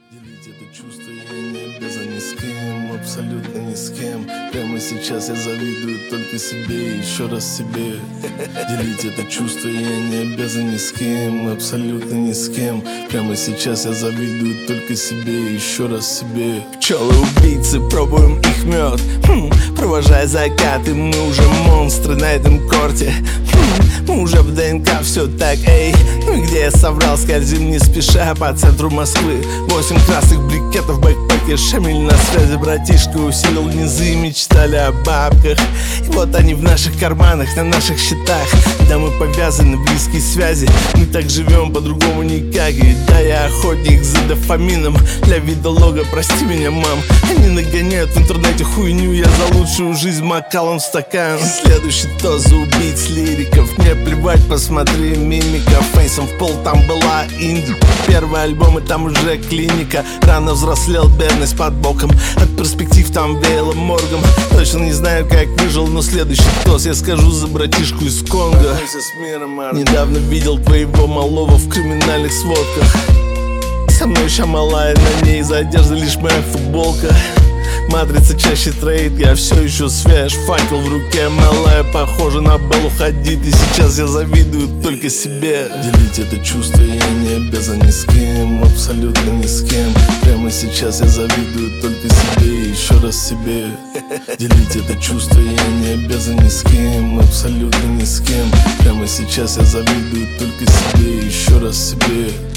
Делить это чувство я не обязан ни с кем, абсолютно ни с кем. Прямо сейчас я завидую только себе и еще раз себе. Делить это чувство я не обязан ни с кем, абсолютно ни с кем. Прямо сейчас я завидую только себе и еще раз себе. Пчелы-убийцы, пробуем их мед, провожая закаты, мы уже монстры на этом корте. Мы уже в ДНК, все так, эй. Ну и где я соврал, скользим не спеша по центру Москвы. 8 красных брикетов в бэкпэке, Шамиль на связи, братишка усилил низы, мечтали о бабках. И вот они в наших карманах, на наших счетах. Да, мы повязаны, близкие связи, мы так живем, по-другому никак. И да, я охотник за дофамином, для видолога, прости меня, мам. Они нагоняют в интернете хуйню, я за лучшую жизнь макалом в стакан. Следующий тост за убийц лириков, мне плевать, посмотри мимика. Фейсом в пол, там была инди. Первый альбом и там уже клиника. Рано взрослел, бедность под боком. От перспектив там веяло моргом. Точно не знаю, как выжил, но следующий тост я скажу за братишку из Конго. Недавно видел твоего малого в криминальных сводках. Со мной ща малая, на ней за одеждой лишь моя футболка. Матрица чаще трейд, я все еще свеж. Факел в руке, малая похожа на Беллу Хадид. И сейчас я завидую только себе. Делить это чувство я не обязан ни с кем, абсолютно ни с кем. Прямо сейчас я завидую только себе и еще раз себе. Делить это чувство я не обязан ни с кем, абсолютно ни с кем. Прямо сейчас я завидую только себе и еще раз себе.